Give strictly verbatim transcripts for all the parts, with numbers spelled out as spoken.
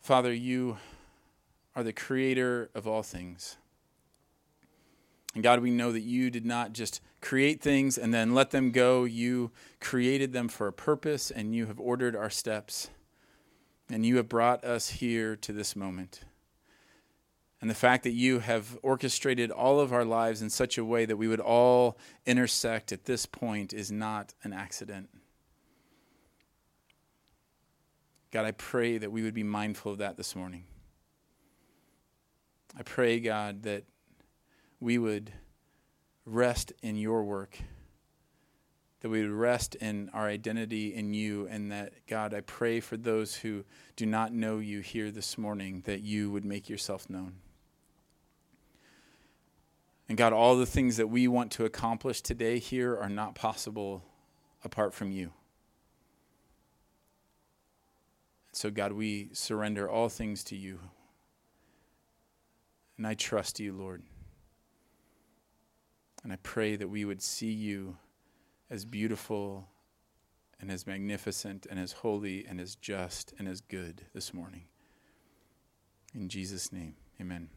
Father, you are the creator of all things. And God, we know that you did not just create things and then let them go. You created them for a purpose, and you have ordered our steps. And you have brought us here to this moment. And the fact that you have orchestrated all of our lives in such a way that we would all intersect at this point is not an accident. God, I pray that we would be mindful of that this morning. I pray, God, that we would rest in your work, that we would rest in our identity in you, and that, God, I pray for those who do not know you here this morning, that you would make yourself known. And God, all the things that we want to accomplish today here are not possible apart from you. So, God, we surrender all things to you. And I trust you, Lord. And I pray that we would see you as beautiful and as magnificent and as holy and as just and as good this morning. In Jesus' name, amen.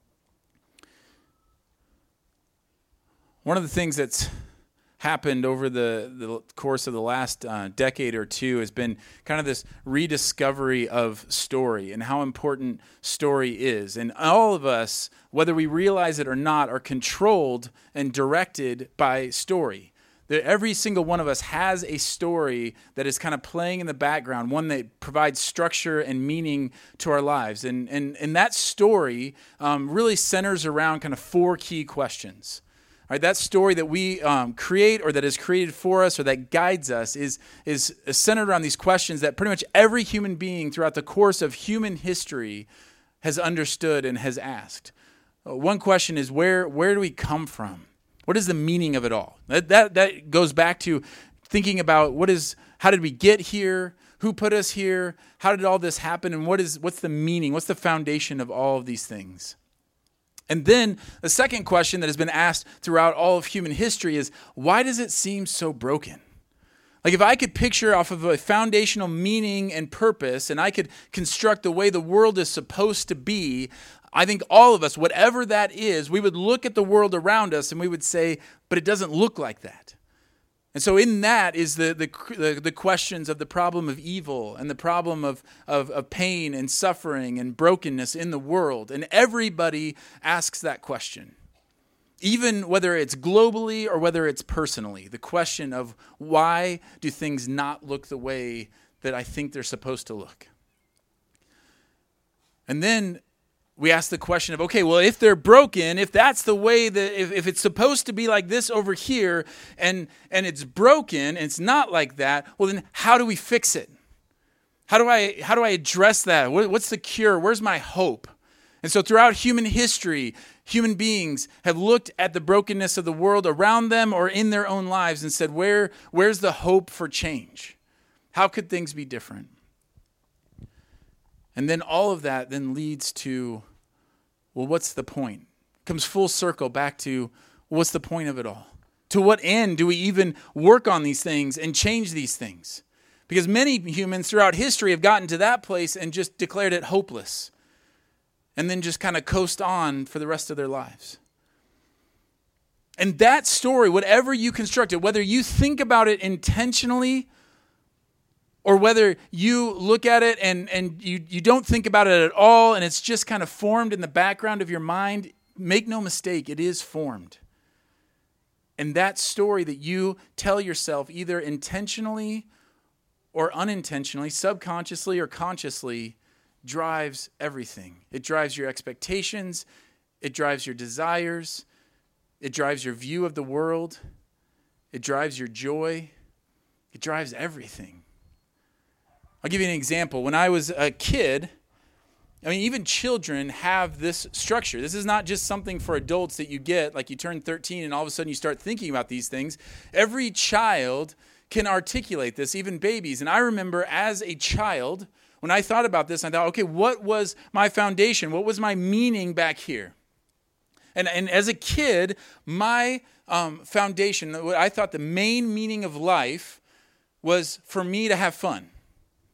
One of the things that's happened over the, the course of the last uh, decade or two has been kind of this rediscovery of story and how important story is. And all of us, whether we realize it or not, are controlled and directed by story. That every single one of us has a story that is kind of playing in the background, one that provides structure and meaning to our lives. And, and, and that story um, really centers around kind of four key questions. All right, that story that we um, create or that is created for us or that guides us is, is centered around these questions that pretty much every human being throughout the course of human history has understood and has asked. Uh, one question is, where, where do we come from? What is the meaning of it all? That, that, that goes back to thinking about what is, how did we get here? Who put us here? How did all this happen? And what is, what's the meaning? What's the foundation of all of these things? And then the second question that has been asked throughout all of human history is, why does it seem so broken? Like if I could picture off of a foundational meaning and purpose, and I could construct the way the world is supposed to be, I think all of us, whatever that is, we would look at the world around us and we would say, but it doesn't look like that. And so in that is the, the the the questions of the problem of evil and the problem of, of, of pain and suffering and brokenness in the world. And everybody asks that question. Even whether it's globally or whether it's personally. The question of why do things not look the way that I think they're supposed to look? And then we ask the question of, okay, well, if they're broken, if that's the way that, if, if it's supposed to be like this over here and, and it's broken and it's not like that, well, then how do we fix it? How do I, how do I address that? What, what's the cure? Where's my hope? And so throughout human history, human beings have looked at the brokenness of the world around them or in their own lives and said, where, where's the hope for change? How could things be different? And then all of that then leads to, well, what's the point? It comes full circle back to, well, what's the point of it all? To what end do we even work on these things and change these things? Because many humans throughout history have gotten to that place and just declared it hopeless. And then just kind of coast on for the rest of their lives. And that story, whatever you construct it, whether you think about it intentionally or whether you look at it and, and you, you don't think about it at all and it's just kind of formed in the background of your mind, make no mistake, it is formed. And that story that you tell yourself either intentionally or unintentionally, subconsciously or consciously, drives everything. It drives your expectations. It drives your desires. It drives your view of the world. It drives your joy. It drives everything. I'll give you an example. When I was a kid, I mean, even children have this structure. This is not just something for adults that you get, like you turn thirteen and all of a sudden you start thinking about these things. Every child can articulate this, even babies. And I remember as a child, when I thought about this, I thought, okay, what was my foundation? What was my meaning back here? And, and as a kid, my um, foundation, what I thought the main meaning of life was for me to have fun.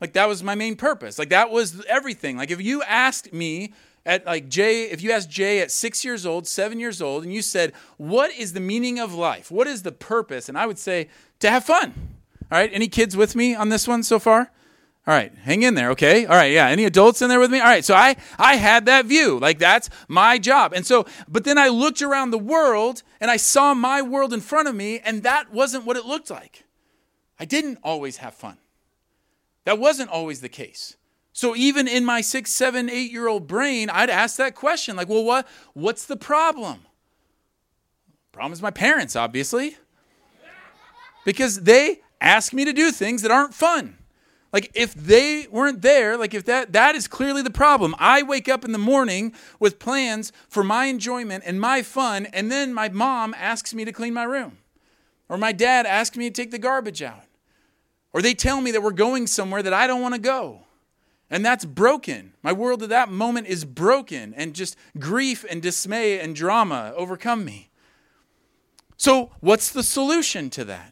Like that was my main purpose. Like that was everything. Like if you asked me at like Jay, if you asked Jay at six years old, seven years old, and you said, what is the meaning of life? What is the purpose? And I would say, to have fun. All right. Any kids with me on this one so far? All right. Hang in there. Okay. All right. Yeah. Any adults in there with me? All right. So I, I had that view. Like that's my job. And so, but then I looked around the world and I saw my world in front of me, and that wasn't what it looked like. I didn't always have fun. That wasn't always the case. So even in my six, seven, eight-year-old brain, I'd ask that question, like, well, what, what's the problem? Problem is my parents, obviously. Because they ask me to do things that aren't fun. Like if they weren't there, like if that, that is clearly the problem. I wake up in the morning with plans for my enjoyment and my fun, and then my mom asks me to clean my room. Or my dad asks me to take the garbage out. Or they tell me that we're going somewhere that I don't want to go. And that's broken. My world at that moment is broken, and just grief and dismay and drama overcome me. So what's the solution to that?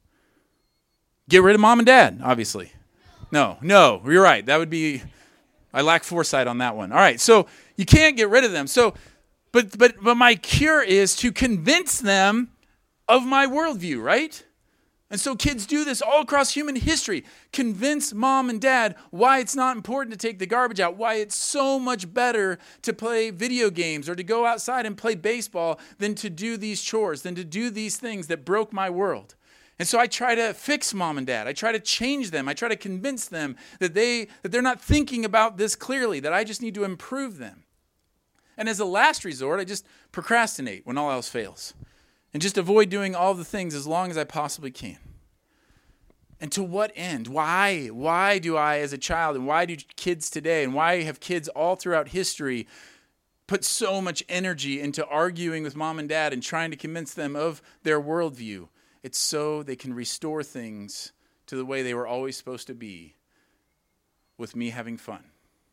Get rid of mom and dad, obviously. No, no, you're right. That would be, I lack foresight on that one. All right, so you can't get rid of them. So, but but but my cure is to convince them of my worldview, right? And so kids do this all across human history. Convince mom and dad why it's not important to take the garbage out, why it's so much better to play video games or to go outside and play baseball than to do these chores, than to do these things that broke my world. And so I try to fix mom and dad. I try to change them. I try to convince them that, they, that they're not thinking about this clearly, that I just need to improve them. And as a last resort, I just procrastinate when all else fails and just avoid doing all the things as long as I possibly can. And to what end? Why? Why do I, as a child, and why do kids today, and why have kids all throughout history put so much energy into arguing with mom and dad and trying to convince them of their worldview? It's so they can restore things to the way they were always supposed to be, with me having fun.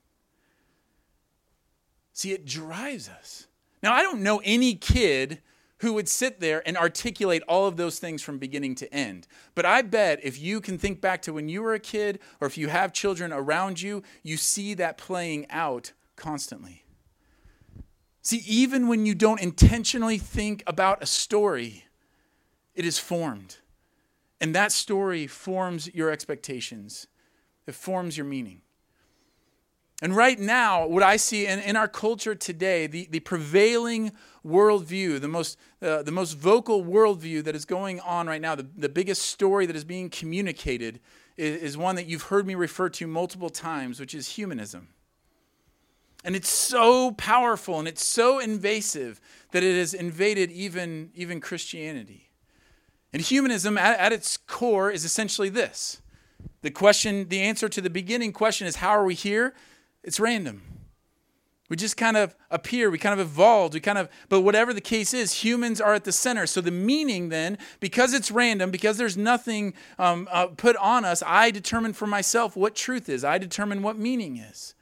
See, it drives us. Now, I don't know any kid who would sit there and articulate all of those things from beginning to end. But I bet if you can think back to when you were a kid, or if you have children around you, you see that playing out constantly. See, even when you don't intentionally think about a story, it is formed. And that story forms your expectations. It forms your meaning. And right now, what I see in, in our culture today, the, the prevailing worldview, the most uh, the most vocal worldview that is going on right now, the, the biggest story that is being communicated is, is one that you've heard me refer to multiple times, which is humanism. And it's so powerful and it's so invasive that it has invaded even, even Christianity. And humanism at, at its core is essentially this. The question, the answer to the beginning question is, how are we here? It's random. We just kind of appear. We kind of evolved. We kind of, but whatever the case is, humans are at the center. So the meaning then, because it's random, because there's nothing um, uh, put on us, I determine for myself what truth is. I determine what meaning is.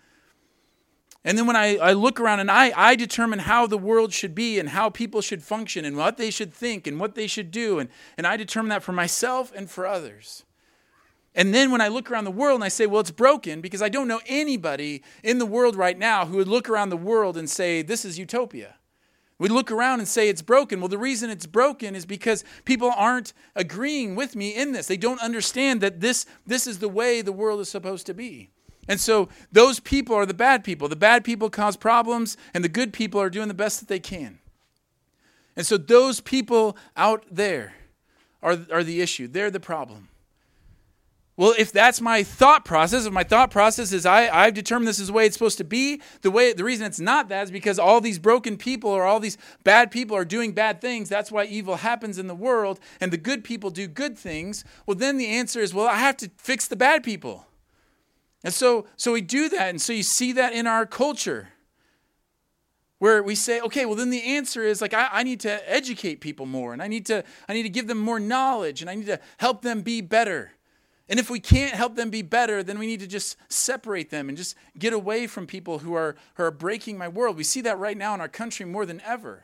And then when I, I look around and I, I determine how the world should be and how people should function and what they should think and what they should do. And, and I determine that for myself and for others. And then when I look around the world and I say, well, it's broken, because I don't know anybody in the world right now who would look around the world and say, this is utopia. We look around and say it's broken. Well, the reason it's broken is because people aren't agreeing with me in this. They don't understand that this, this is the way the world is supposed to be. And so those people are the bad people. The bad people cause problems, and the good people are doing the best that they can. And so those people out there are, are the issue. They're the problem. Well, if that's my thought process, if my thought process is I, I've determined this is the way it's supposed to be, the way the reason it's not that is because all these broken people or all these bad people are doing bad things. That's why evil happens in the world, and the good people do good things. Well, then the answer is, well, I have to fix the bad people. And so, so we do that, and so you see that in our culture, where we say, okay, well, then the answer is like I, I need to educate people more, and I need to I need to give them more knowledge, and I need to help them be better. And if we can't help them be better, then we need to just separate them and just get away from people who are, who are breaking my world. We see that right now in our country more than ever.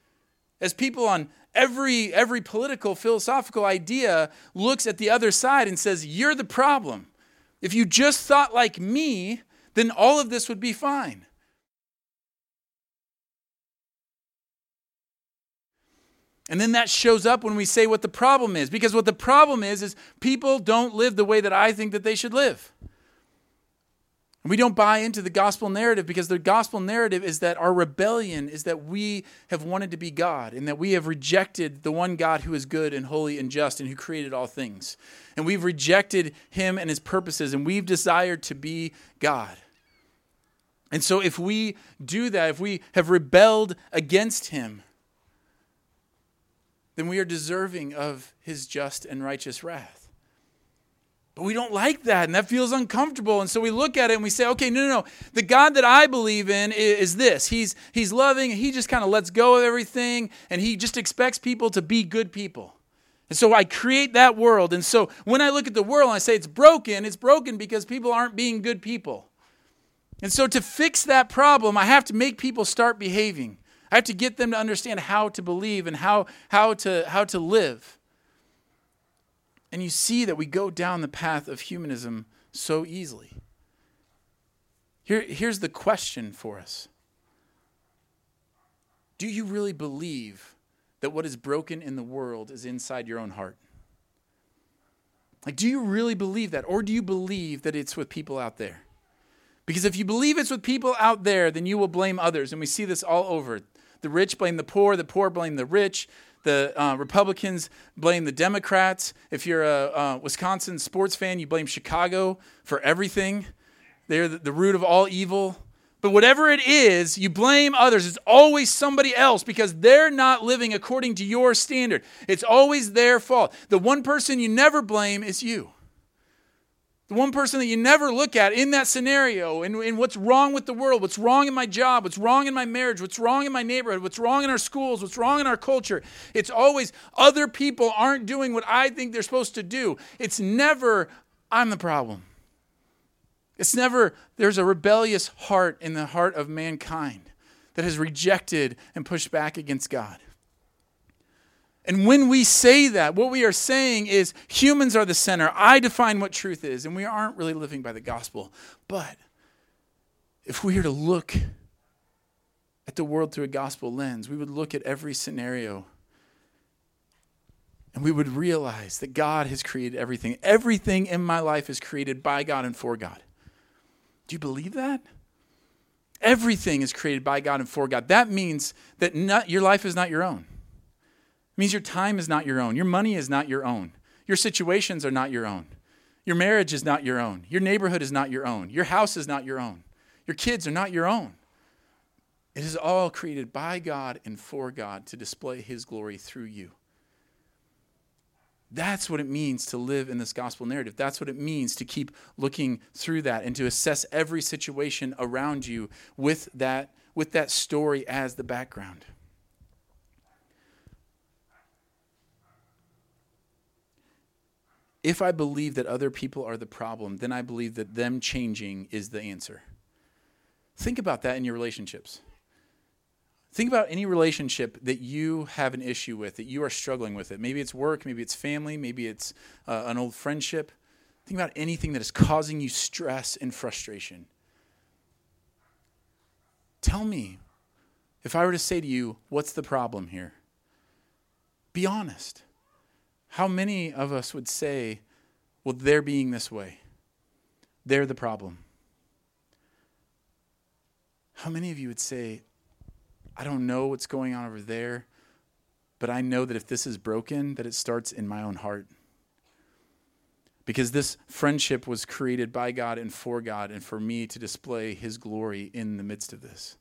As people on every, every political, philosophical idea looks at the other side and says, you're the problem. If you just thought like me, then all of this would be fine. And then that shows up when we say what the problem is. Because what the problem is, is people don't live the way that I think that they should live. And we don't buy into the gospel narrative because the gospel narrative is that our rebellion is that we have wanted to be God and that we have rejected the one God who is good and holy and just and who created all things. And we've rejected him and his purposes and we've desired to be God. And so if we do that, if we have rebelled against him, then we are deserving of his just and righteous wrath. But we don't like that, and that feels uncomfortable. And so we look at it and we say, okay, no, no, no. The God that I believe in is, is this. He's, he's loving, and he just kind of lets go of everything, and he just expects people to be good people. And so I create that world. And so when I look at the world and I say it's broken, it's broken because people aren't being good people. And so to fix that problem, I have to make people start behaving. I have to get them to understand how to believe and how, how, to, how to live. And you see that we go down the path of humanism so easily. Here, here's the question for us. Do you really believe that what is broken in the world is inside your own heart? Like, do you really believe that? Or do you believe that it's with people out there? Because if you believe it's with people out there, then you will blame others. And we see this all over. The rich blame the poor, the poor blame the rich, the uh, Republicans blame the Democrats. If you're a uh, Wisconsin sports fan, you blame Chicago for everything. They're the, the root of all evil. But whatever it is, you blame others. It's always somebody else because they're not living according to your standard. It's always their fault. The one person you never blame is you. The one person that you never look at in that scenario, and, and what's wrong with the world, what's wrong in my job, what's wrong in my marriage, what's wrong in my neighborhood, what's wrong in our schools, what's wrong in our culture. It's always other people aren't doing what I think they're supposed to do. It's never, I'm the problem. It's never, there's a rebellious heart in the heart of mankind that has rejected and pushed back against God. And when we say that, what we are saying is humans are the center. I define what truth is, and we aren't really living by the gospel. But if we were to look at the world through a gospel lens, we would look at every scenario and we would realize that God has created everything. Everything in my life is created by God and for God. Do you believe that? Everything is created by God and for God. That means that not, your life is not your own. It means your time is not your own. Your money is not your own. Your situations are not your own. Your marriage is not your own. Your neighborhood is not your own. Your house is not your own. Your kids are not your own. It is all created by God and for God to display his glory through you. That's what it means to live in this gospel narrative. That's what it means to keep looking through that and to assess every situation around you with that, with that story as the background. If I believe that other people are the problem, then I believe that them changing is the answer. Think about that in your relationships. Think about any relationship that you have an issue with, that you are struggling with it. Maybe it's work, maybe it's family, maybe it's uh, an old friendship. Think about anything that is causing you stress and frustration. Tell me, if I were to say to you, what's the problem here? Be honest. How many of us would say, well, they're being this way. They're the problem. How many of you would say, I don't know what's going on over there, but I know that if this is broken, that it starts in my own heart. Because this friendship was created by God and for God and for me to display his glory in the midst of this.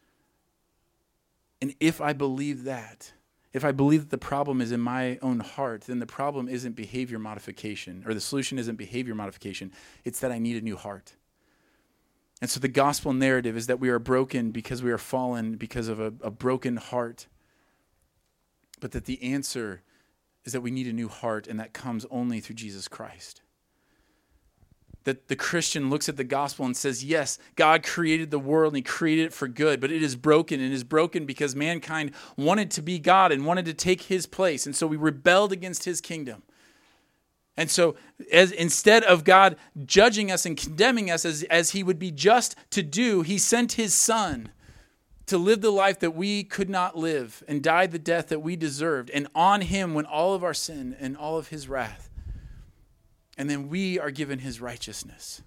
And if I believe that, if I believe that the problem is in my own heart, then the problem isn't behavior modification, or the solution isn't behavior modification. It's that I need a new heart. And so the gospel narrative is that we are broken because we are fallen because of a, a broken heart. But that the answer is that we need a new heart, and that comes only through Jesus Christ. That the Christian looks at the gospel and says, yes, God created the world and he created it for good, but it is broken, and it is broken because mankind wanted to be God and wanted to take his place. And so we rebelled against his kingdom. And so as instead of God judging us and condemning us as, as he would be just to do, he sent his son to live the life that we could not live and died the death that we deserved. And on him went all of our sin and all of his wrath. And then we are given his righteousness.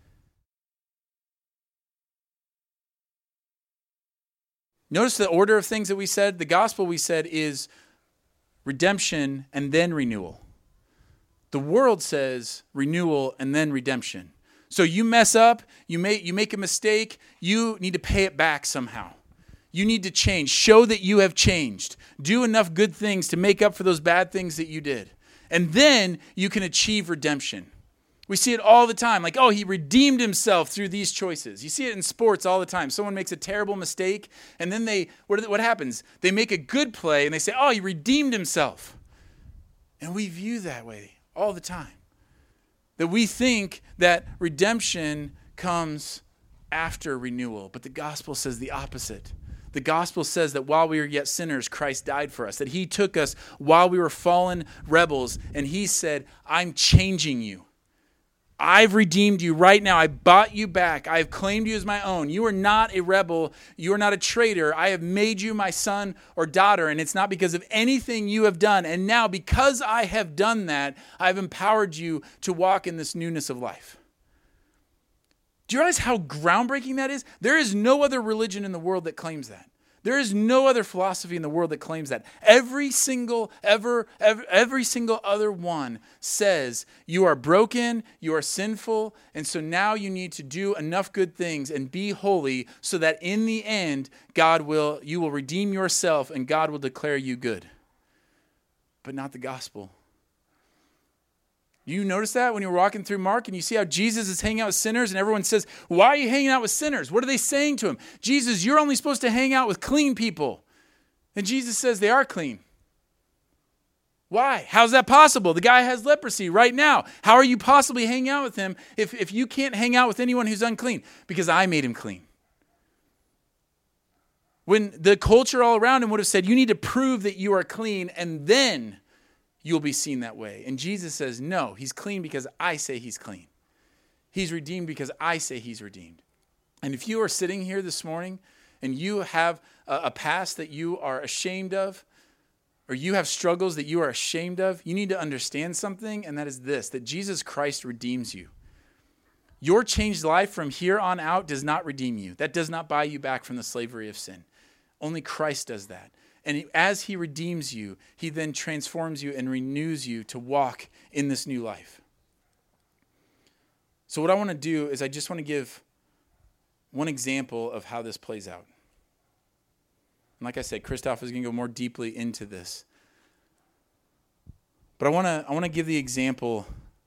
Notice the order of things that we said. The gospel, we said, is redemption and then renewal. The world says renewal and then redemption. So you mess up, you make, you make a mistake, you need to pay it back somehow. You need to change. Show that you have changed. Do enough good things to make up for those bad things that you did. And then you can achieve redemption. We see it all the time. Like, oh, he redeemed himself through these choices. You see it in sports all the time. Someone makes a terrible mistake, and then they, what, what happens? They make a good play, and they say, oh, he redeemed himself. And we view that way all the time. That we think that redemption comes after renewal. But the gospel says the opposite. The gospel says that while we were yet sinners, Christ died for us. That he took us while we were fallen rebels. And he said, I'm changing you. I've redeemed you right now. I bought you back. I have claimed you as my own. You are not a rebel. You are not a traitor. I have made you my son or daughter, and it's not because of anything you have done. And now, because I have done that, I've empowered you to walk in this newness of life. Do you realize how groundbreaking that is? There is no other religion in the world that claims that. There is no other philosophy in the world that claims that. Every single, ever, every, every single other one says you are broken, you are sinful, and so now you need to do enough good things and be holy so that in the end, God will, you will redeem yourself and God will declare you good. But not the gospel. You notice that when you're walking through Mark and you see how Jesus is hanging out with sinners and everyone says, why are you hanging out with sinners? What are they saying to him? Jesus, you're only supposed to hang out with clean people. And Jesus says they are clean. Why? How's that possible? The guy has leprosy right now. How are you possibly hanging out with him if, if you can't hang out with anyone who's unclean? Because I made him clean. When the culture all around him would have said, you need to prove that you are clean and then you'll be seen that way. And Jesus says, no, he's clean because I say he's clean. He's redeemed because I say he's redeemed. And if you are sitting here this morning and you have a, a past that you are ashamed of, or you have struggles that you are ashamed of, you need to understand something, and that is this, that Jesus Christ redeems you. Your changed life from here on out does not redeem you. That does not buy you back from the slavery of sin. Only Christ does that. And as he redeems you, he then transforms you and renews you to walk in this new life. So what I want to do is I just want to give one example of how this plays out. And like I said, Christoph is going to go more deeply into this. But I want to I want to give the example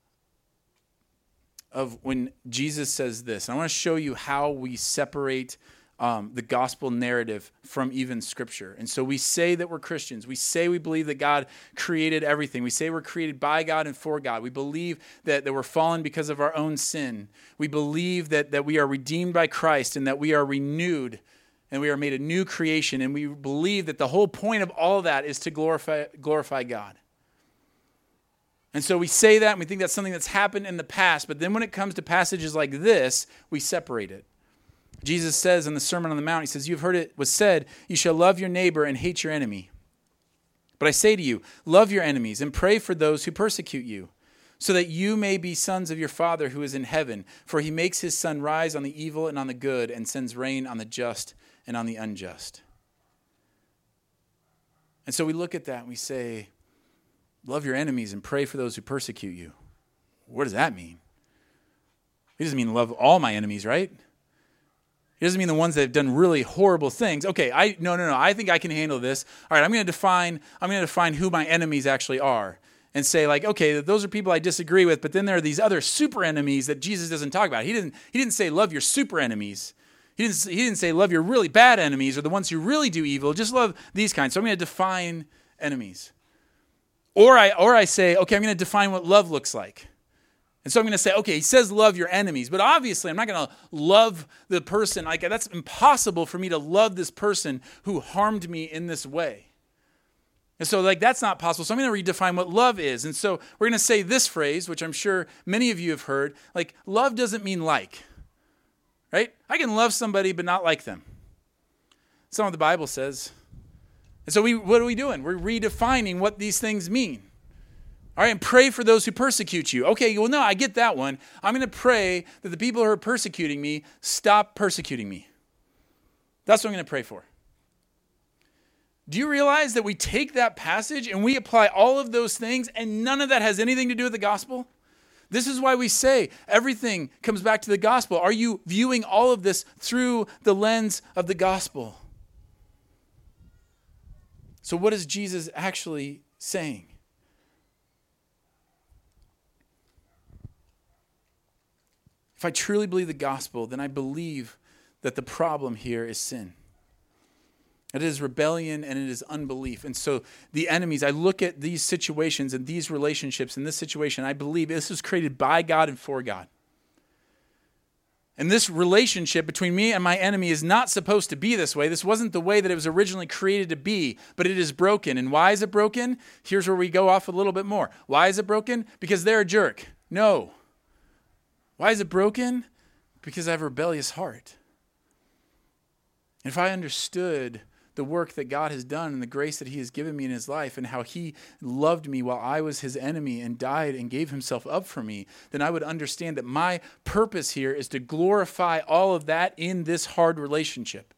of when Jesus says this. And I want to show you how we separate Um, the gospel narrative from even scripture. And so we say that we're Christians. We say we believe that God created everything. We say we're created by God and for God. We believe that, that we're fallen because of our own sin. We believe that, that we are redeemed by Christ and that we are renewed and we are made a new creation. And we believe that the whole point of all of that is to glorify, glorify God. And so we say that and we think that's something that's happened in the past. But then when it comes to passages like this, we separate it. Jesus says in the Sermon on the Mount, he says, you've heard it was said, you shall love your neighbor and hate your enemy. But I say to you, love your enemies and pray for those who persecute you, so that you may be sons of your Father who is in heaven. For he makes his sun rise on the evil and on the good and sends rain on the just and on the unjust. And so we look at that and we say, love your enemies and pray for those who persecute you. What does that mean? It doesn't mean love all my enemies, right? It doesn't mean the ones that have done really horrible things. Okay, I no, no, no. I think I can handle this. All right, I'm going to define. I'm going to define who my enemies actually are, and say like, okay, those are people I disagree with. But then there are these other super enemies that Jesus doesn't talk about. He didn't. He didn't say love your super enemies. He didn't. He didn't say love your really bad enemies or the ones who really do evil. Just love these kinds. So I'm going to define enemies, or I or I say, okay, I'm going to define what love looks like. And so I'm going to say, okay, he says love your enemies, but obviously I'm not going to love the person. Like that's impossible for me to love this person who harmed me in this way. And so like that's not possible. So I'm going to redefine what love is. And so we're going to say this phrase, which I'm sure many of you have heard, like love doesn't mean like, right? I can love somebody but not like them. That's not what the Bible says. And so we, what are we doing? We're redefining what these things mean. All right, and pray for those who persecute you. Okay, well, no, I get that one. I'm going to pray that the people who are persecuting me stop persecuting me. That's what I'm going to pray for. Do you realize that we take that passage and we apply all of those things and none of that has anything to do with the gospel? This is why we say everything comes back to the gospel. Are you viewing all of this through the lens of the gospel? So what is Jesus actually saying? If I truly believe the gospel, then I believe that the problem here is sin. It is rebellion and it is unbelief. And so the enemies, I look at these situations and these relationships in this situation, I believe this was created by God and for God. And this relationship between me and my enemy is not supposed to be this way. This wasn't the way that it was originally created to be, but it is broken. And why is it broken? Here's where we go off a little bit more. Why is it broken? Because they're a jerk. No. Why is it broken? Because I have a rebellious heart. And if I understood the work that God has done and the grace that he has given me in his life and how he loved me while I was his enemy and died and gave himself up for me, then I would understand that my purpose here is to glorify all of that in this hard relationship.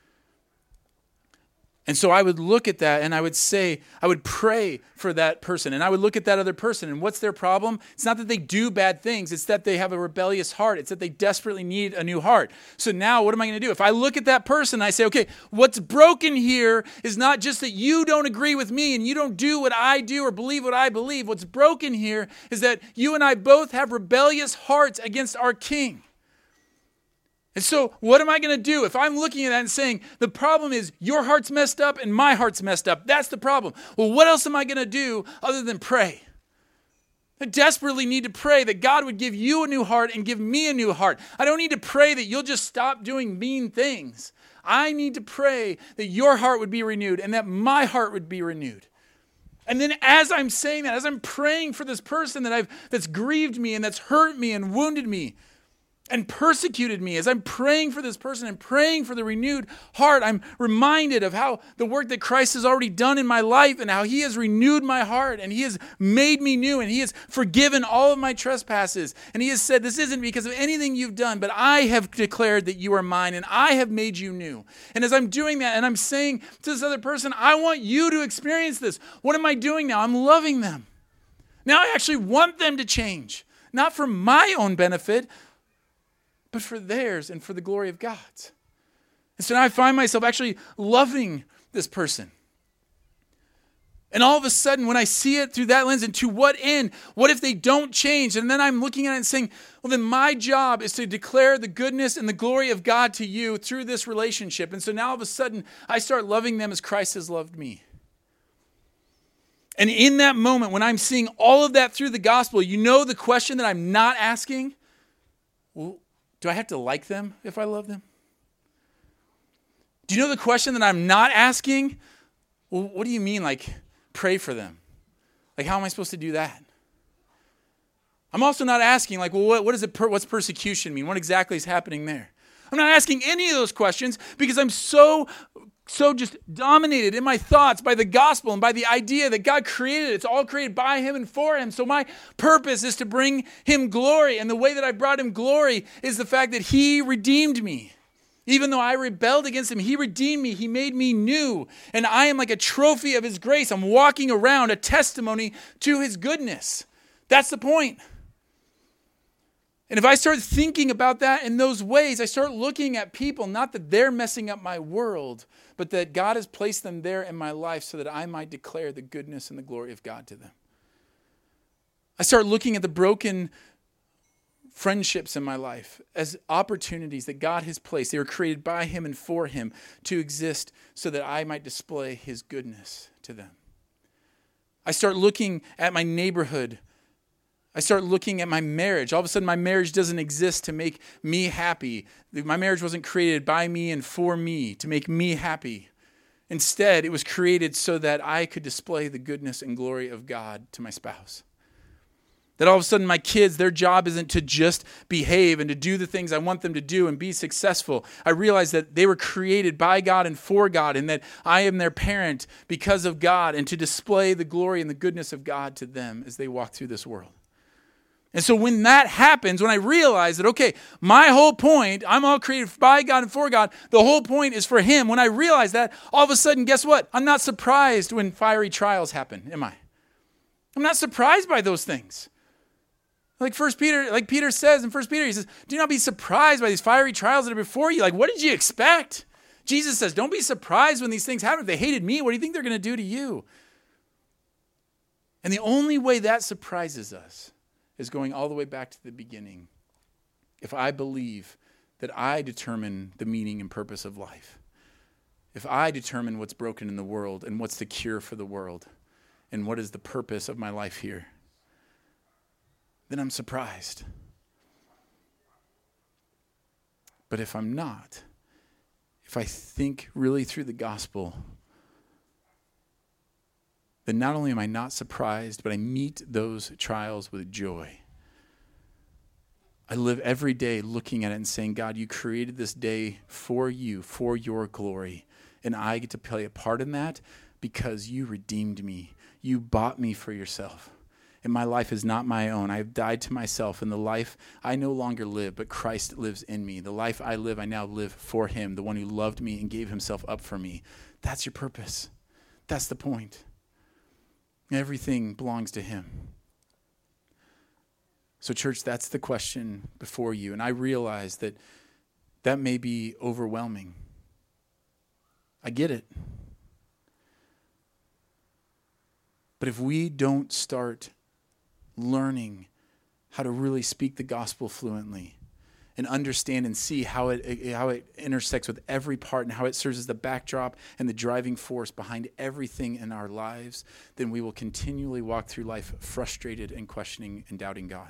And so I would look at that and I would say, I would pray for that person. And I would look at that other person. And what's their problem? It's not that they do bad things. It's that they have a rebellious heart. It's that they desperately need a new heart. So now what am I going to do? If I look at that person, I say, okay, what's broken here is not just that you don't agree with me and you don't do what I do or believe what I believe. What's broken here is that you and I both have rebellious hearts against our King. And so what am I going to do? If I'm looking at that and saying, the problem is your heart's messed up and my heart's messed up. That's the problem. Well, what else am I going to do other than pray? I desperately need to pray that God would give you a new heart and give me a new heart. I don't need to pray that you'll just stop doing mean things. I need to pray that your heart would be renewed and that my heart would be renewed. And then as I'm saying that, as I'm praying for this person that I've that's grieved me and that's hurt me and wounded me, and persecuted me, as I'm praying for this person and praying for the renewed heart, I'm reminded of how the work that Christ has already done in my life and how he has renewed my heart and he has made me new and he has forgiven all of my trespasses. And he has said, this isn't because of anything you've done, but I have declared that you are mine and I have made you new. And as I'm doing that and I'm saying to this other person, I want you to experience this. What am I doing now? I'm loving them. Now I actually want them to change, not for my own benefit, but for theirs and for the glory of God. And so now I find myself actually loving this person. And all of a sudden, when I see it through that lens, and to what end? What if they don't change? And then I'm looking at it and saying, well, then my job is to declare the goodness and the glory of God to you through this relationship. And so now all of a sudden, I start loving them as Christ has loved me. And in that moment, when I'm seeing all of that through the gospel, you know the question that I'm not asking? Well, do I have to like them if I love them? Do you know the question that I'm not asking? Well, what do you mean, like, pray for them? Like, how am I supposed to do that? I'm also not asking, like, well, what, what is it? Per, what's persecution mean? What exactly is happening there? I'm not asking any of those questions because I'm so, so just dominated in my thoughts by the gospel and by the idea that God created it. It's all created by him and for him. So my purpose is to bring him glory. And the way that I brought him glory is the fact that he redeemed me. Even though I rebelled against him, he redeemed me. He made me new. And I am like a trophy of his grace. I'm walking around a testimony to his goodness. That's the point. And if I start thinking about that in those ways, I start looking at people, not that they're messing up my world, but that God has placed them there in my life so that I might declare the goodness and the glory of God to them. I start looking at the broken friendships in my life as opportunities that God has placed. They were created by him and for him to exist so that I might display his goodness to them. I start looking at my neighborhood. I start looking at my marriage. All of a sudden, my marriage doesn't exist to make me happy. My marriage wasn't created by me and for me to make me happy. Instead, it was created so that I could display the goodness and glory of God to my spouse. That all of a sudden my kids, their job isn't to just behave and to do the things I want them to do and be successful. I realize that they were created by God and for God, and that I am their parent because of God, and to display the glory and the goodness of God to them as they walk through this world. And so when that happens, when I realize that, okay, my whole point, I'm all created by God and for God, the whole point is for Him. When I realize that, all of a sudden, guess what? I'm not surprised when fiery trials happen, am I? I'm not surprised by those things. Like First Peter, like Peter says in First Peter, he says, do not be surprised by these fiery trials that are before you. Like, what did you expect? Jesus says, don't be surprised when these things happen. If they hated me, what do you think they're going to do to you? And the only way that surprises us is going all the way back to the beginning. If I believe that I determine the meaning and purpose of life, if I determine what's broken in the world and what's the cure for the world and what is the purpose of my life here, then I'm surprised. But if I'm not, if I think really through the gospel, then not only am I not surprised, but I meet those trials with joy. I live every day looking at it and saying, God, you created this day for you, for your glory, and I get to play a part in that because you redeemed me. You bought me for yourself. And my life is not my own. I have died to myself, and the life I no longer live, but Christ lives in me. The life I live, I now live for Him, the one who loved me and gave Himself up for me. That's your purpose. That's the point. Everything belongs to Him. So church, that's the question before you. And I realize that that may be overwhelming. I get it. But if we don't start learning how to really speak the gospel fluently and understand and see how it how it intersects with every part and how it serves as the backdrop and the driving force behind everything in our lives, then we will continually walk through life frustrated and questioning and doubting God.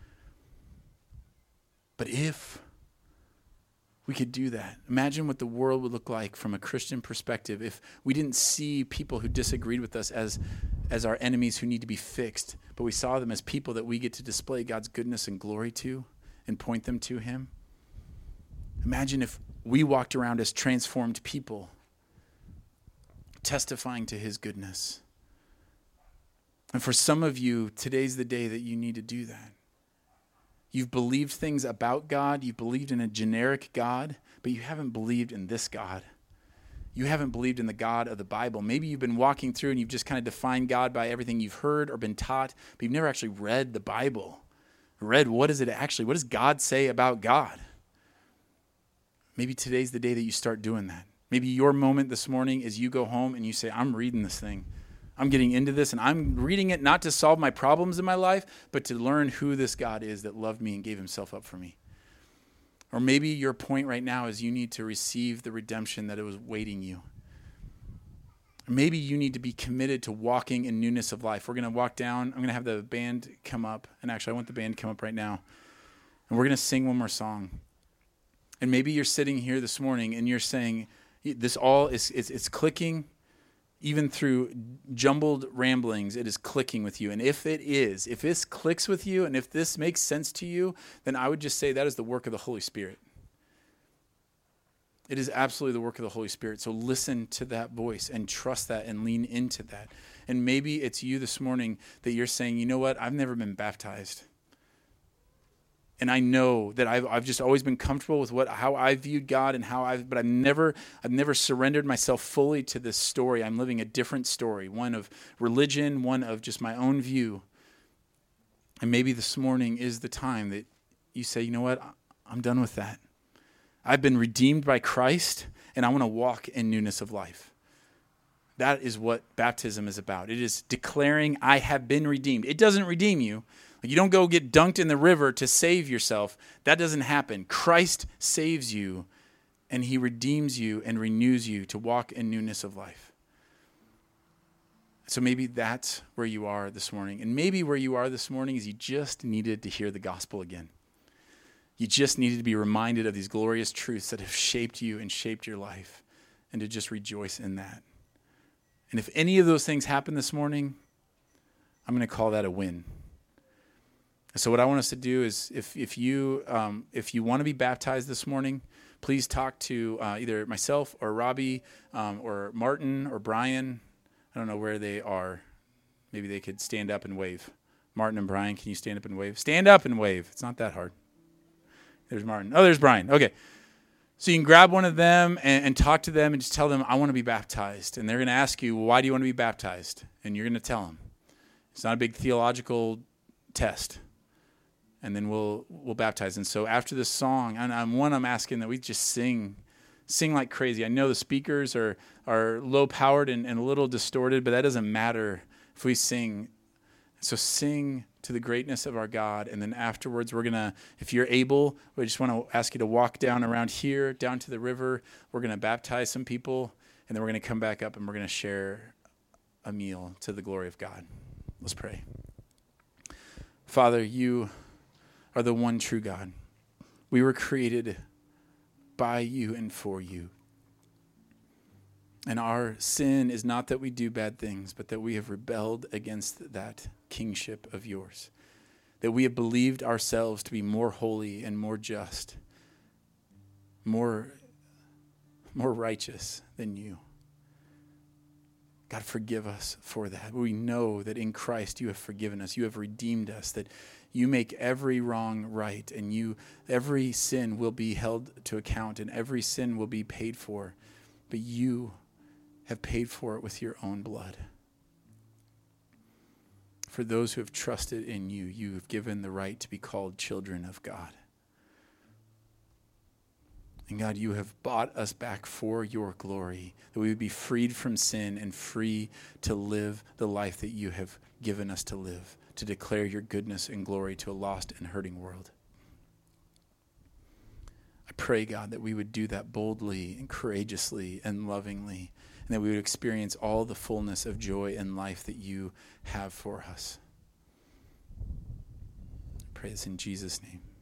But if we could do that, imagine what the world would look like from a Christian perspective if we didn't see people who disagreed with us as as our enemies who need to be fixed, but we saw them as people that we get to display God's goodness and glory to and point them to Him. Imagine if we walked around as transformed people, testifying to His goodness. And for some of you, today's the day that you need to do that. You've believed things about God, you've believed in a generic God, but you haven't believed in this God. You haven't believed in the God of the Bible. Maybe you've been walking through and you've just kind of defined God by everything you've heard or been taught, but you've never actually read the Bible. Read what is it actually, what does God say about God? Maybe today's the day that you start doing that. Maybe your moment this morning is you go home and you say, I'm reading this thing. I'm getting into this, and I'm reading it not to solve my problems in my life, but to learn who this God is that loved me and gave Himself up for me. Or maybe your point right now is you need to receive the redemption that it was waiting you. Or maybe you need to be committed to walking in newness of life. We're going to walk down. I'm going to have the band come up. And actually, I want the band to come up right now. And we're going to sing one more song. And maybe you're sitting here this morning and you're saying, this all is it's, it's clicking. Even through jumbled ramblings, it is clicking with you. And if it is, if this clicks with you and if this makes sense to you, then I would just say that is the work of the Holy Spirit. It is absolutely the work of the Holy Spirit. So listen to that voice and trust that and lean into that. And maybe it's you this morning that you're saying, you know what, I've never been baptized. And I know that I've I've just always been comfortable with what how I viewed God and how I've, but I've never I've never surrendered myself fully to this story. I'm living a different story, one of religion, one of just my own view. And maybe this morning is the time that you say, you know what, I'm done with that. I've been redeemed by Christ, and I want to walk in newness of life. That is what baptism is about. It is declaring I have been redeemed. It doesn't redeem you. You don't go get dunked in the river to save yourself. That doesn't happen. Christ saves you, and He redeems you and renews you to walk in newness of life. So maybe that's where you are this morning. And maybe where you are this morning is you just needed to hear the gospel again. You just needed to be reminded of these glorious truths that have shaped you and shaped your life. and to just rejoice in that. And if any of those things happen this morning, I'm going to call that a win. So what I want us to do is, if if you um, if you want to be baptized this morning, please talk to uh, either myself or Robbie um, or Martin or Brian. I don't know where they are. Maybe they could stand up and wave. Martin and Brian, can you stand up and wave? Stand up and wave. It's not that hard. There's Martin. Oh, there's Brian. Okay. So you can grab one of them and, and talk to them and just tell them, I want to be baptized. And they're going to ask you, well, why do you want to be baptized? And you're going to tell them. It's not a big theological test. And then we'll we'll baptize. And so after this song, and I'm one I'm asking that we just sing, sing like crazy. I know the speakers are are low powered and, and a little distorted, but that doesn't matter if we sing. So sing to the greatness of our God. And then afterwards, we're gonna, if you're able, we just want to ask you to walk down around here, down to the river. We're gonna baptize some people, and then we're gonna come back up and we're gonna share a meal to the glory of God. Let's pray. Father, you are the one true God. We were created by you and for you. And our sin is not that we do bad things, but that we have rebelled against that kingship of yours. That we have believed ourselves to be more holy and more just, more, more righteous than you. God, forgive us for that. We know that in Christ you have forgiven us. You have redeemed us, that you make every wrong right, and you every sin will be held to account, and every sin will be paid for. But you have paid for it with your own blood. For those who have trusted in you, you have given the right to be called children of God. And God, you have bought us back for your glory, that we would be freed from sin and free to live the life that you have given us to live, to declare your goodness and glory to a lost and hurting world. I pray, God, that we would do that boldly and courageously and lovingly, and that we would experience all the fullness of joy and life that you have for us. I pray this in Jesus' name.